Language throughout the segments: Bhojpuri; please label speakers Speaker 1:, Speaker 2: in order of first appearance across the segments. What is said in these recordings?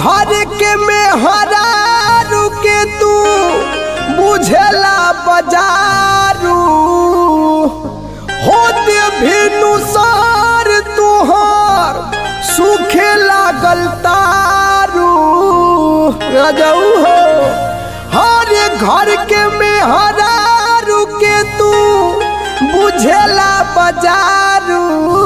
Speaker 1: घर के मेहरारू के तू बुझेला बजारू होते भिनुसार तुहार सूखे लागल तारू रजऊ हो। हर घर के मेहरारू के तू बुझेला बजारू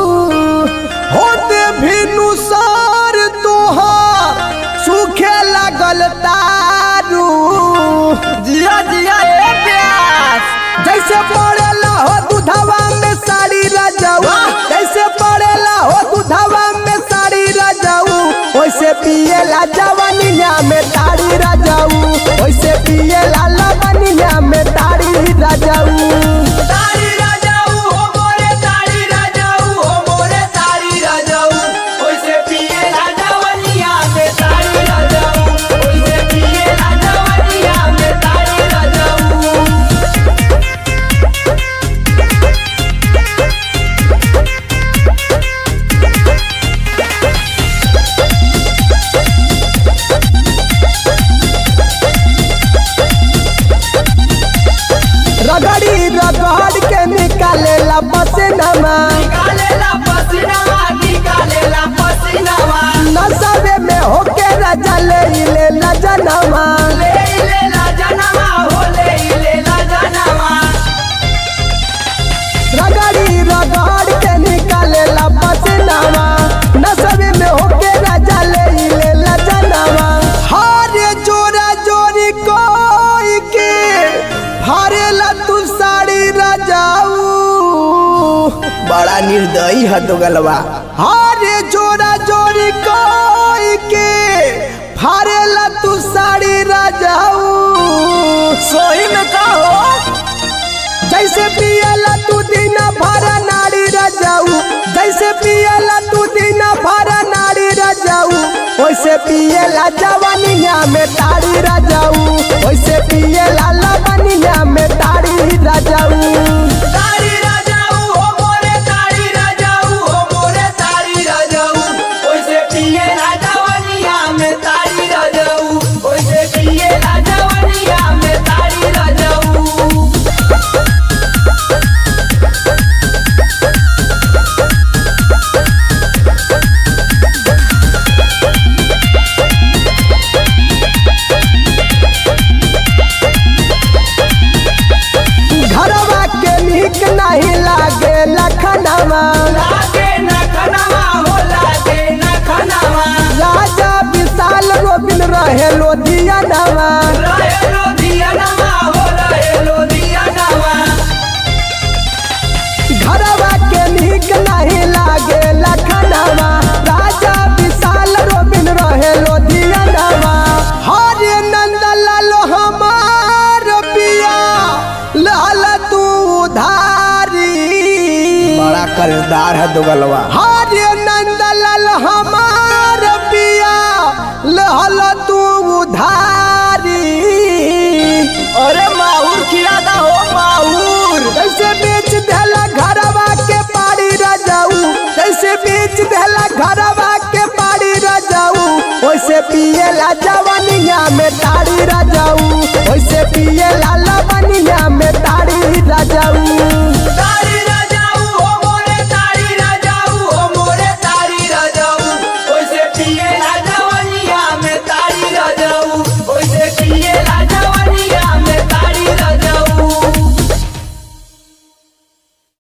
Speaker 1: होते भिनुसार तुहार सूखे लागल तारू। जिया जिया ए प्यास जैसे पड़ेला हो दूधवा में साड़ी रजाऊ, जैसे पड़ेला हो दूधवा में साड़ी रजाऊ, वैसे पिएला जवानिया में ताड़ी रजाऊ, वैसे पिएला लवनिया में ताड़ी रजाऊ। रगड़ी रगड़ के निकालेला पसीनावा, नशे में होके रजा ले जनवा। रगड़ी रगड़ के निकालेला पसीनावा, नशे में होके रजा ले जनवा। हरे जोरा जोरी कोई के हरेला तू साड़ी रजाऊ, बड़ा निर्दयी है तो गलवा। हरे जोरा जोरी कोई के हरेला तू साड़ी रजाऊ। सोई में कहो जैसे पियला तू दिन भर नाड़ी रजाऊ, जैसे पियला तू दिन भर नाड़ी रजाऊ, वैसे पियला जवानिया में ताड़ी रजाऊ, वैसे पियला लवनिया में ताड़ी रजाऊ। नहीं लागे लखनवा, राजा विशाल रोबिन रहे लोधियानवा। घरवा के नीक नहीं लागे लखनवा, राजा विशाल रोबिन रहे लोधियानवा। हरे नंद लालो हमार पिया लाल तू धारी, बड़ा कर्जदार है दुगलवा। हरे नंदलाल हमार पिया लहल तू उधारी। अरे माहूर खिलादा हो माहूर, जैसे बेच देला घरवा के पाड़ी रजाऊ, जैसे बेच देला घरवा के पाड़ी रजाऊ, वैसे पिएला जवानिया में